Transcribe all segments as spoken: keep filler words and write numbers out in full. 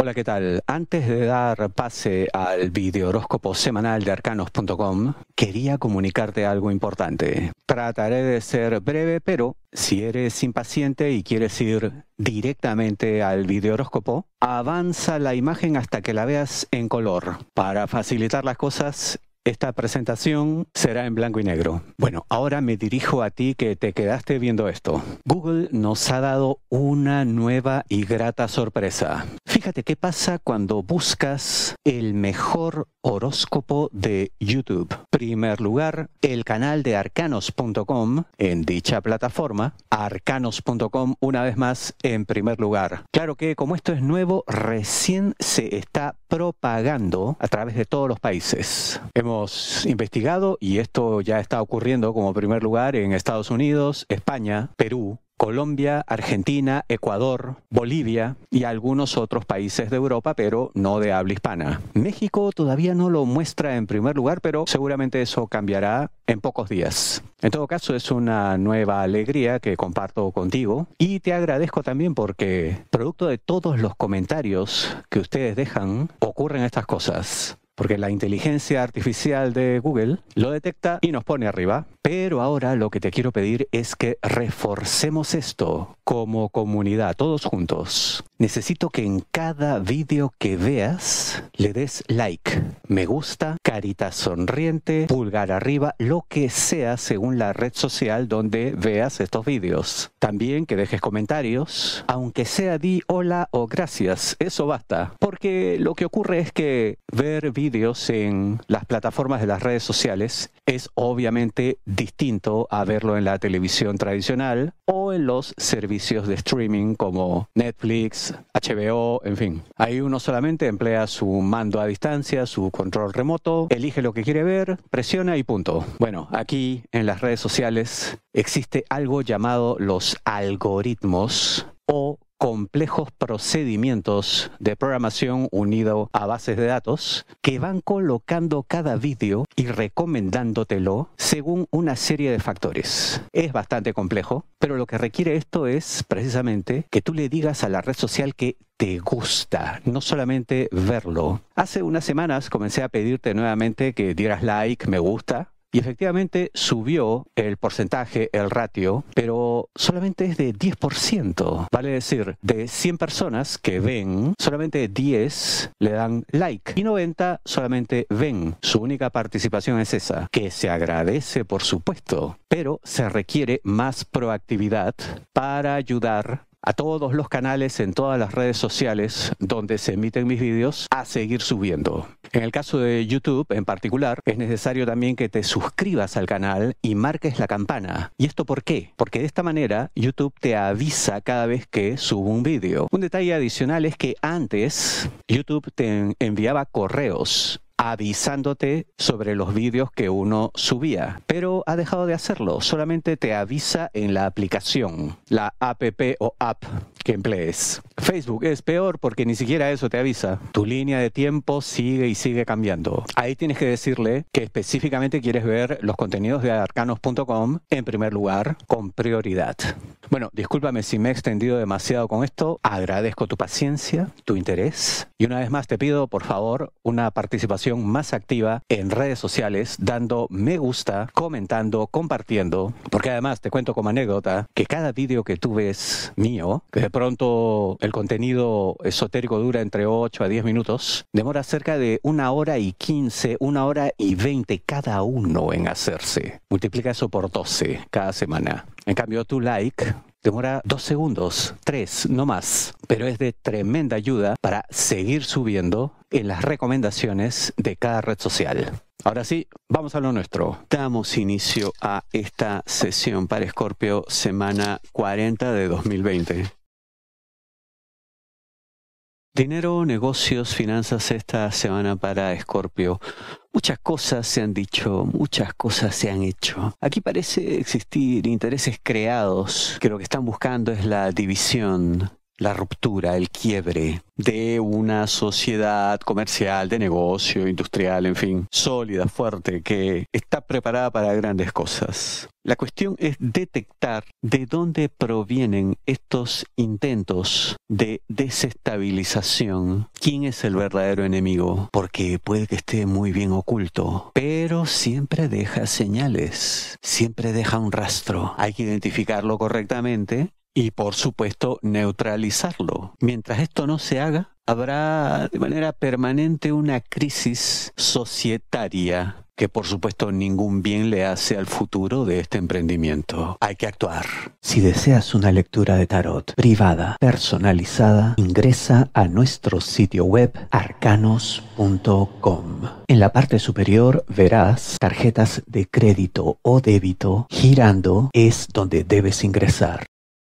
Hola, ¿qué tal? Antes de dar pase al videohoróscopo semanal de arcanos punto com, quería comunicarte algo importante. Trataré de ser breve, pero si eres impaciente y quieres ir directamente al videohoróscopo, avanza la imagen hasta que la veas en color. Para facilitar las cosas, esta presentación será en blanco y negro. Bueno, ahora me dirijo a ti que te quedaste viendo esto. Google nos ha dado una nueva y grata sorpresa. Fíjate qué pasa cuando buscas el mejor horóscopo de YouTube. Primer lugar, el canal de arcanos punto com en dicha plataforma. arcanos punto com, una vez más, en primer lugar. Claro que como esto es nuevo, recién se está propagando a través de todos los países. Hemos investigado y esto ya está ocurriendo como primer lugar en Estados Unidos, España, Perú, Colombia, Argentina, Ecuador, Bolivia y algunos otros países de Europa, pero no de habla hispana. México todavía no lo muestra en primer lugar, pero seguramente eso cambiará en pocos días. En todo caso, es una nueva alegría que comparto contigo y te agradezco también porque, producto de todos los comentarios que ustedes dejan, ocurren estas cosas. Porque la inteligencia artificial de Google lo detecta y nos pone arriba. Pero ahora lo que te quiero pedir es que reforcemos esto como comunidad, todos juntos. Necesito que en cada vídeo que veas le des like, me gusta, carita sonriente, pulgar arriba, lo que sea según la red social donde veas estos vídeos. También que dejes comentarios, aunque sea di hola o gracias, eso basta. Porque lo que ocurre es que ver vídeos en las plataformas de las redes sociales es obviamente distinto a verlo en la televisión tradicional o en los servicios de streaming como Netflix, H B O, en fin. Ahí uno solamente emplea su mando a distancia, su control remoto, elige lo que quiere ver, presiona y punto. Bueno, aquí en las redes sociales existe algo llamado los algoritmos o complejos procedimientos de programación unido a bases de datos que van colocando cada vídeo y recomendándotelo según una serie de factores. Es bastante complejo, pero lo que requiere esto es precisamente que tú le digas a la red social que te gusta, no solamente verlo. Hace unas semanas comencé a pedirte nuevamente que dieras like, me gusta, y efectivamente subió el porcentaje, el ratio, pero solamente es de diez por ciento. Vale decir, de cien personas que ven, solamente diez le dan like y noventa solamente ven. Su única participación es esa, que se agradece por supuesto, pero se requiere más proactividad para ayudar a todos los canales en todas las redes sociales donde se emiten mis vídeos a seguir subiendo. En el caso de YouTube en particular, es necesario también que te suscribas al canal y marques la campana. ¿Y esto por qué? Porque de esta manera YouTube te avisa cada vez que subo un vídeo. Un detalle adicional es que antes YouTube te enviaba correos avisándote sobre los vídeos que uno subía, pero ha dejado de hacerlo, solamente te avisa en la aplicación, la app o app que emplees. Facebook es peor porque ni siquiera eso te avisa. Tu línea de tiempo sigue y sigue cambiando. Ahí tienes que decirle que específicamente quieres ver los contenidos de arcanos punto com en primer lugar, con prioridad. Bueno, discúlpame si me he extendido demasiado con esto. Agradezco tu paciencia, tu interés y una vez más te pido, por favor, una participación más activa en redes sociales, dando me gusta, comentando, compartiendo, porque además te cuento como anécdota que cada vídeo que tú ves mío, que de pronto el contenido esotérico dura entre ocho a diez minutos, demora cerca de una hora y quince, una hora y veinte cada uno en hacerse. Multiplica eso por doce cada semana. En cambio, tu like demora dos segundos, tres, no más. Pero es de tremenda ayuda para seguir subiendo en las recomendaciones de cada red social. Ahora sí, vamos a lo nuestro. Damos inicio a esta sesión para Escorpio, semana cuarenta de dos mil veinte. Dinero, negocios, finanzas esta semana para Escorpio. Muchas cosas se han dicho, muchas cosas se han hecho. Aquí parece existir intereses creados que lo que están buscando es la división, la ruptura, el quiebre de una sociedad comercial, de negocio, industrial, en fin, sólida, fuerte, que está preparada para grandes cosas. La cuestión es detectar de dónde provienen estos intentos de desestabilización. ¿Quién es el verdadero enemigo? Porque puede que esté muy bien oculto, pero siempre deja señales, siempre deja un rastro. Hay que identificarlo correctamente y, por supuesto, neutralizarlo. Mientras esto no se haga, habrá de manera permanente una crisis societaria que, por supuesto, ningún bien le hace al futuro de este emprendimiento. Hay que actuar. Si deseas una lectura de tarot privada, personalizada, ingresa a nuestro sitio web arcanos punto com. En la parte superior verás tarjetas de crédito o débito. Girando es donde debes ingresar.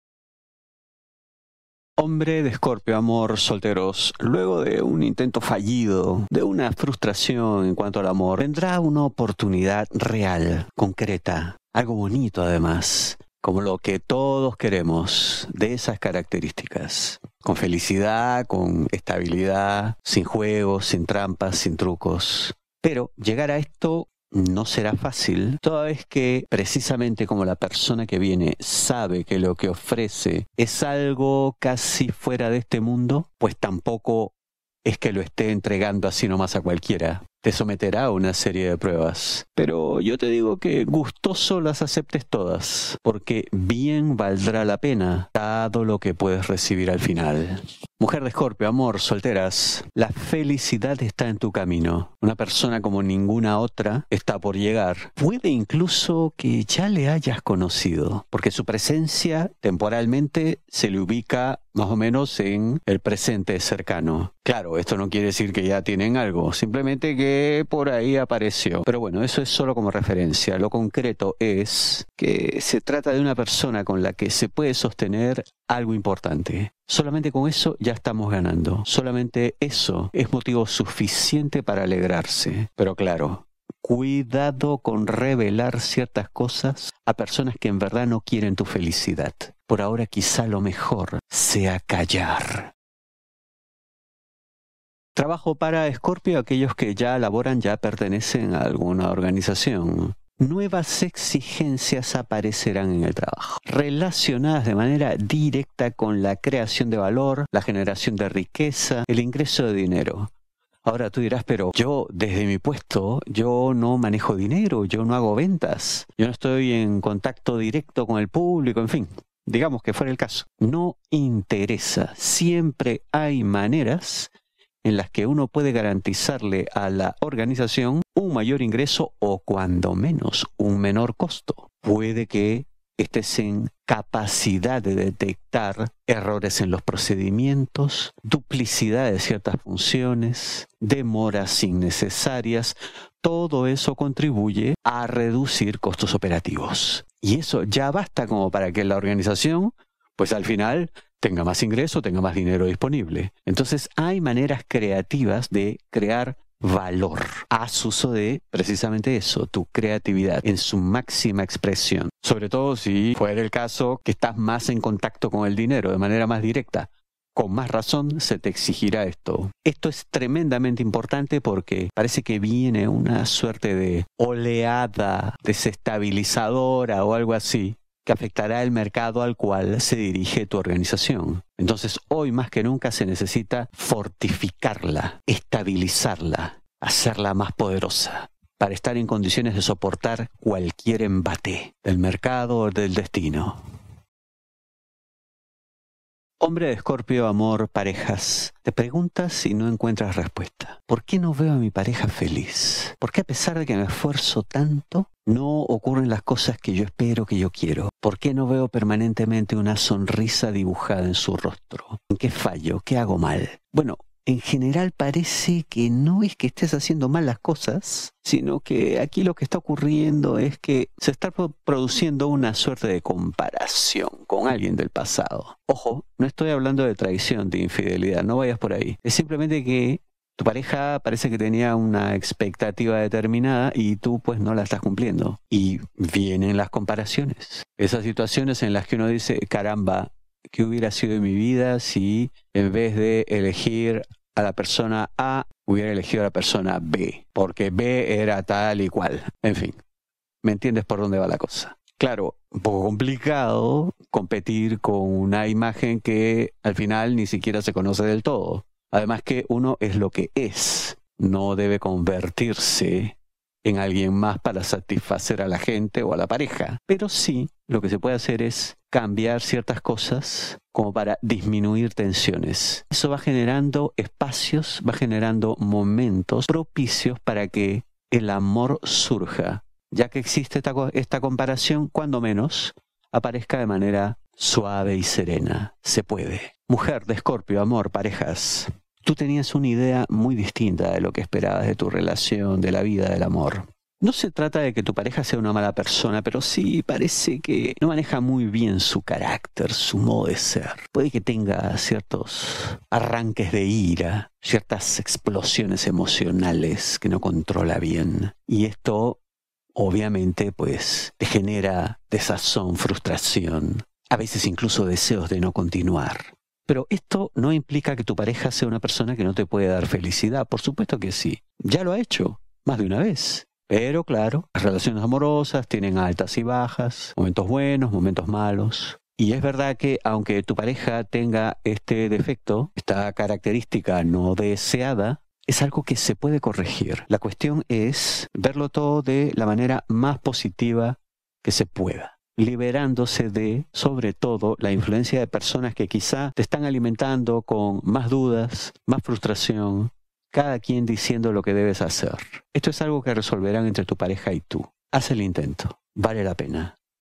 Hombre de Escorpio, amor, solteros, luego de un intento fallido, de una frustración en cuanto al amor, vendrá una oportunidad real, concreta, algo bonito además, como lo que todos queremos, de esas características. Con felicidad, con estabilidad, sin juegos, sin trampas, sin trucos. Pero llegar a esto no será fácil, toda vez que precisamente como la persona que viene sabe que lo que ofrece es algo casi fuera de este mundo, pues tampoco es que lo esté entregando así nomás a cualquiera. Te someterá a una serie de pruebas. Pero yo te digo que gustoso las aceptes todas, porque bien valdrá la pena, dado lo que puedes recibir al final. Mujer de Escorpio, amor, solteras, la felicidad está en tu camino. Una persona como ninguna otra está por llegar. Puede incluso que ya le hayas conocido, porque su presencia temporalmente se le ubica más o menos en el presente cercano. Claro, esto no quiere decir que ya tienen algo, simplemente que por ahí apareció. Pero bueno, eso es solo como referencia. Lo concreto es que se trata de una persona con la que se puede sostener algo importante. Solamente con eso ya estamos ganando. Solamente eso es motivo suficiente para alegrarse. Pero claro, cuidado con revelar ciertas cosas a personas que en verdad no quieren tu felicidad. Por ahora quizá lo mejor sea callar. Trabajo para Escorpio, aquellos que ya laboran, ya pertenecen a alguna organización. Nuevas exigencias aparecerán en el trabajo, relacionadas de manera directa con la creación de valor, la generación de riqueza, el ingreso de dinero. Ahora tú dirás, pero yo desde mi puesto, yo no manejo dinero, yo no hago ventas, yo no estoy en contacto directo con el público, en fin. Digamos que fuera el caso. No interesa, siempre hay maneras en las que uno puede garantizarle a la organización un mayor ingreso o cuando menos un menor costo. Puede que estés en capacidad de detectar errores en los procedimientos, duplicidad de ciertas funciones, demoras innecesarias. Todo eso contribuye a reducir costos operativos. Y eso ya basta como para que la organización, pues al final, tenga más ingreso, tenga más dinero disponible. Entonces hay maneras creativas de crear valor. Haz uso de precisamente eso, tu creatividad en su máxima expresión. Sobre todo si fuera el caso que estás más en contacto con el dinero de manera más directa. Con más razón se te exigirá esto. Esto es tremendamente importante porque parece que viene una suerte de oleada desestabilizadora o algo así, que afectará el mercado al cual se dirige tu organización. Entonces, hoy más que nunca se necesita fortificarla, estabilizarla, hacerla más poderosa, para estar en condiciones de soportar cualquier embate del mercado o del destino. Hombre de Escorpio, amor, parejas. Te preguntas y no encuentras respuesta. ¿Por qué no veo a mi pareja feliz? ¿Por qué a pesar de que me esfuerzo tanto, no ocurren las cosas que yo espero, que yo quiero? ¿Por qué no veo permanentemente una sonrisa dibujada en su rostro? ¿En qué fallo? ¿Qué hago mal? Bueno, en general parece que no es que estés haciendo mal las cosas, sino que aquí lo que está ocurriendo es que se está produciendo una suerte de comparación con alguien del pasado. Ojo, no estoy hablando de traición, de infidelidad, no vayas por ahí. Es simplemente que tu pareja parece que tenía una expectativa determinada y tú pues no la estás cumpliendo. Y vienen las comparaciones. Esas situaciones en las que uno dice, caramba, qué hubiera sido de mi vida si en vez de elegir a la persona A, hubiera elegido a la persona B, porque B era tal y cual. En fin, ¿me entiendes por dónde va la cosa? Claro, un poco complicado competir con una imagen que al final ni siquiera se conoce del todo. Además que uno es lo que es, no debe convertirse en alguien más para satisfacer a la gente o a la pareja. Pero sí, lo que se puede hacer es cambiar ciertas cosas como para disminuir tensiones. Eso va generando espacios, va generando momentos propicios para que el amor surja. Ya que existe esta, esta comparación, cuando menos, aparezca de manera suave y serena. Se puede. Mujer de Escorpio, amor, parejas. Tú tenías una idea muy distinta de lo que esperabas de tu relación, de la vida, del amor. No se trata de que tu pareja sea una mala persona, pero sí parece que no maneja muy bien su carácter, su modo de ser. Puede que tenga ciertos arranques de ira, ciertas explosiones emocionales que no controla bien. Y esto, obviamente, pues, te genera desazón, frustración, a veces incluso deseos de no continuar. Pero esto no implica que tu pareja sea una persona que no te puede dar felicidad. Por supuesto que sí. Ya lo ha hecho, más de una vez. Pero claro, las relaciones amorosas tienen altas y bajas, momentos buenos, momentos malos. Y es verdad que aunque tu pareja tenga este defecto, esta característica no deseada, es algo que se puede corregir. La cuestión es verlo todo de la manera más positiva que se pueda, liberándose de, sobre todo, la influencia de personas que quizá te están alimentando con más dudas, más frustración, cada quien diciendo lo que debes hacer. Esto es algo que resolverán entre tu pareja y tú. Haz el intento. Vale la pena.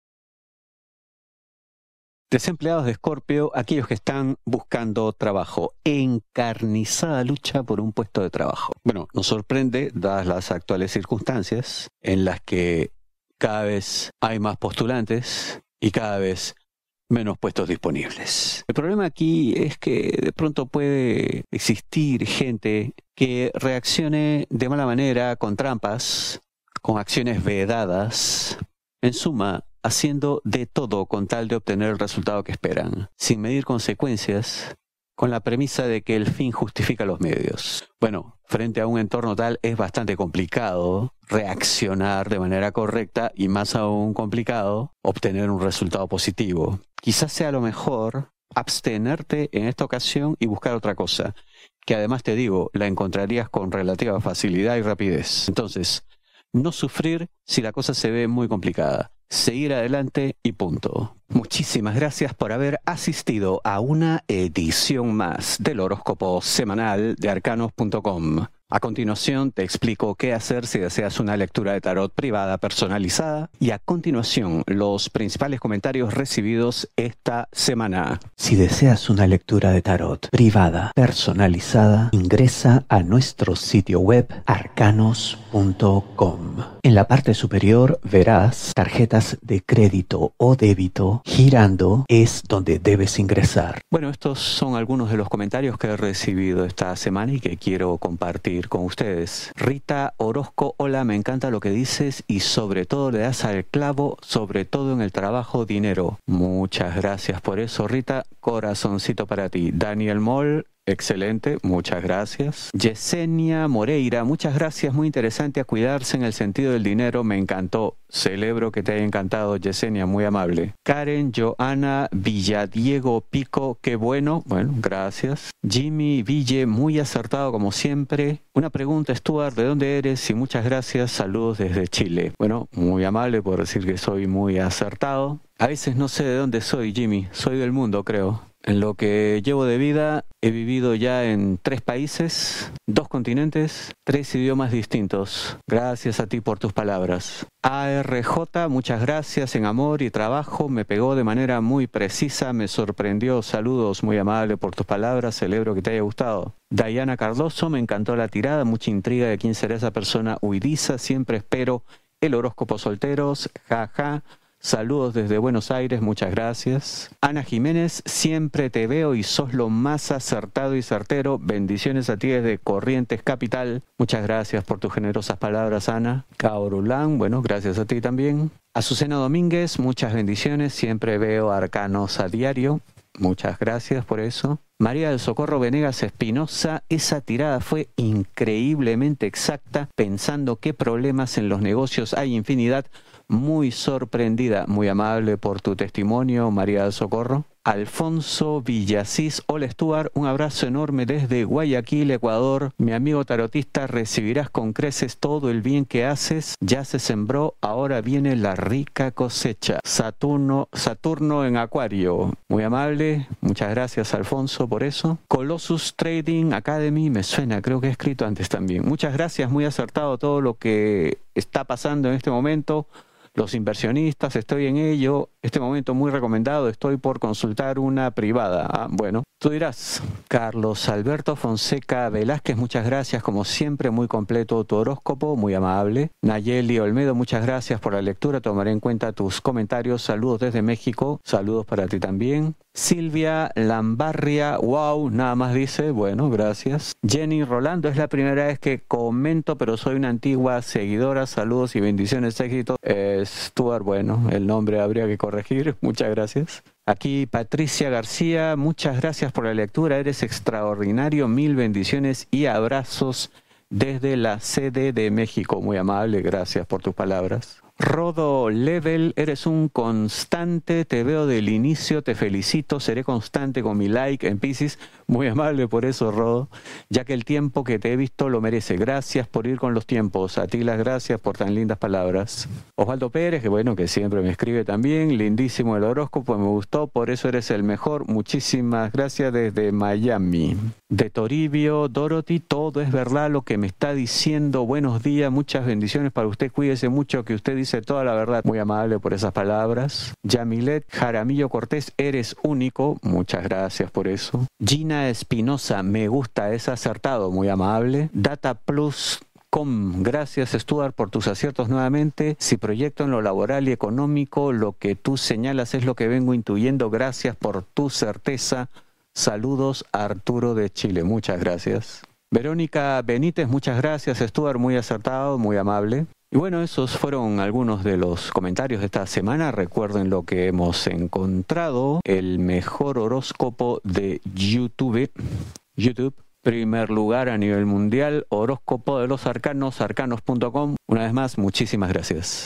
Desempleados de Escorpio, aquellos que están buscando trabajo. Encarnizada lucha por un puesto de trabajo. Bueno, nos sorprende, dadas las actuales circunstancias, en las que cada vez hay más postulantes y cada vez menos puestos disponibles. El problema aquí es que de pronto puede existir gente que reaccione de mala manera, con trampas, con acciones vedadas, en suma, haciendo de todo con tal de obtener el resultado que esperan, sin medir consecuencias, con la premisa de que el fin justifica los medios. Bueno, frente a un entorno tal es bastante complicado reaccionar de manera correcta y más aún complicado obtener un resultado positivo. Quizás sea lo mejor abstenerte en esta ocasión y buscar otra cosa, que además te digo, la encontrarías con relativa facilidad y rapidez. Entonces, no sufrir si la cosa se ve muy complicada. Seguir adelante y punto. Muchísimas gracias por haber asistido a una edición más del horóscopo semanal de arcanos punto com. A continuación te explico qué hacer si deseas una lectura de tarot privada personalizada y a continuación los principales comentarios recibidos esta semana. Si deseas una lectura de tarot privada personalizada, ingresa a nuestro sitio web arcanos punto com. En la parte superior verás tarjetas de crédito o débito. Girando es donde debes ingresar. Bueno, estos son algunos de los comentarios que he recibido esta semana y que quiero compartir con ustedes. Rita Orozco, hola, me encanta lo que dices y sobre todo le das al clavo, sobre todo en el trabajo, dinero. Muchas gracias por eso, Rita. Corazoncito para ti. Daniel Moll, excelente, muchas gracias. Yesenia Moreira, muchas gracias, muy interesante, a cuidarse en el sentido del dinero, me encantó. Celebro que te haya encantado, Yesenia, muy amable. Karen Joana Villadiego Pico, qué bueno, bueno, gracias. Jimmy Ville, muy acertado como siempre. Una pregunta, Stuart, ¿de dónde eres? Y muchas gracias, saludos desde Chile. Bueno, muy amable por decir que soy muy acertado. A veces no sé de dónde soy, Jimmy, soy del mundo, creo. En lo que llevo de vida, he vivido ya en tres países, dos continentes, tres idiomas distintos. Gracias a ti por tus palabras. A R J, muchas gracias, en amor y trabajo, me pegó de manera muy precisa, me sorprendió. Saludos, muy amable por tus palabras, celebro que te haya gustado. Diana Cardoso, me encantó la tirada, mucha intriga de quién será esa persona huidiza, siempre espero el horóscopo solteros, jaja. Ja. Saludos desde Buenos Aires, muchas gracias. Ana Jiménez, siempre te veo y sos lo más acertado y certero. Bendiciones a ti desde Corrientes Capital. Muchas gracias por tus generosas palabras, Ana. Caorulán, bueno, gracias a ti también. Azucena Domínguez, muchas bendiciones. Siempre veo arcanos a diario. Muchas gracias por eso. María del Socorro Venegas Espinosa, esa tirada fue increíblemente exacta, pensando qué problemas en los negocios hay infinidad. Muy sorprendida, muy amable por tu testimonio, María del Socorro. Alfonso Villasís, hola Stuart, un abrazo enorme desde Guayaquil, Ecuador. Mi amigo tarotista, recibirás con creces todo el bien que haces. Ya se sembró, ahora viene la rica cosecha. Saturno, Saturno en Acuario. Muy amable, muchas gracias Alfonso por eso. Colossus Trading Academy, me suena, creo que he escrito antes también. Muchas gracias, muy acertado todo lo que está pasando en este momento. Los inversionistas, estoy en ello. Este momento muy recomendado, estoy por consultar una privada. Ah, bueno, tú dirás. Carlos Alberto Fonseca Velázquez, muchas gracias. Como siempre, muy completo tu horóscopo, muy amable. Nayeli Olmedo, muchas gracias por la lectura. Tomaré en cuenta tus comentarios. Saludos desde México. Saludos para ti también. Silvia Lambarria, wow, nada más dice, bueno, gracias. Jenny Rolando, es la primera vez que comento, pero soy una antigua seguidora. Saludos y bendiciones, éxito. Eh, Stuart, bueno, el nombre habría que corregir. Muchas gracias. Aquí Patricia García, muchas gracias por la lectura. Eres extraordinario. Mil bendiciones y abrazos desde la sede de México. Muy amable, gracias por tus palabras. Rodo Level, eres un constante, te veo del inicio, te felicito, seré constante con mi like en Piscis. Muy amable por eso, Rodo, ya que el tiempo que te he visto lo merece. Gracias por ir con los tiempos. A ti las gracias por tan lindas palabras. Osvaldo Pérez, que bueno, que siempre me escribe también. Lindísimo el horóscopo, me gustó, por eso eres el mejor. Muchísimas gracias desde Miami. De Toribio, Dorothy, todo es verdad lo que me está diciendo. Buenos días, muchas bendiciones para usted. Cuídese mucho, que usted dice toda la verdad. Muy amable por esas palabras. Yamilet Jaramillo Cortés, eres único. Muchas gracias por eso. Gina Espinosa, me gusta, es acertado. Muy amable. Data Plus Com, gracias Stuart por tus aciertos nuevamente. Si proyecto en lo laboral y económico, lo que tú señalas es lo que vengo intuyendo. Gracias por tu certeza. Saludos, Arturo de Chile. Muchas gracias. Verónica Benítez, muchas gracias Stuart, muy acertado, muy amable. Y bueno, esos fueron algunos de los comentarios de esta semana. Recuerden lo que hemos encontrado. El mejor horóscopo de YouTube. YouTube. Primer lugar a nivel mundial. Horóscopo de los arcanos, arcanos punto com. Una vez más, muchísimas gracias.